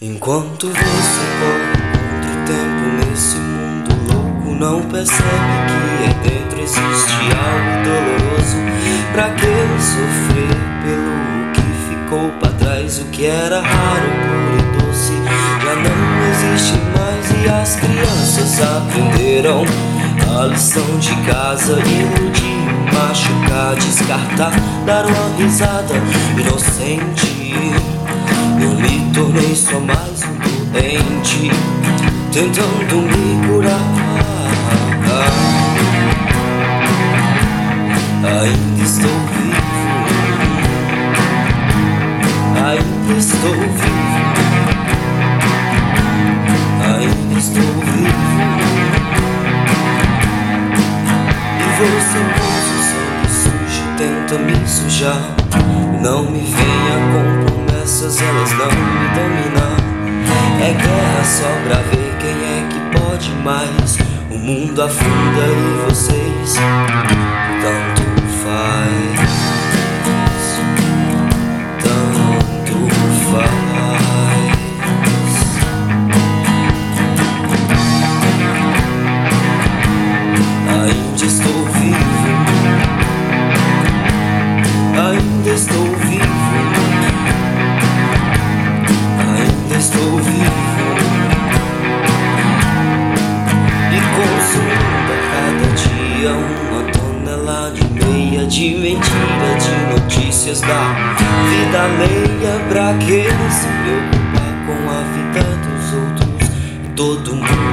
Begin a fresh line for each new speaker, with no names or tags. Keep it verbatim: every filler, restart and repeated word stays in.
Enquanto você corre contra o tempo nesse mundo louco, não percebe que aí dentro existe algo doloroso. Pra que sofrer pelo que ficou pra trás? O que era raro, puro e doce já não existe mais. E as crianças aprenderam a lição de casa: iludir, machucar, descartar, dar uma risada inocente. Eu me tornei só mais um doente, tentando me curar. Ainda estou vivo, ainda estou vivo, ainda estou vivo. E você usa o sangue sujo, tenta me sujar. Não me venha com promessas, elas não me dominam. É guerra só pra ver quem é que pode mais. O mundo afunda e vocês tanto faz, tanto faz. Ainda estou vivo, ainda estou vivo, ainda estou vivo. E consumindo a cada dia uma tonelada e meia de mentira, de notícias da vida alheia. Pra que se preocupar com a vida dos outros? Todo mundo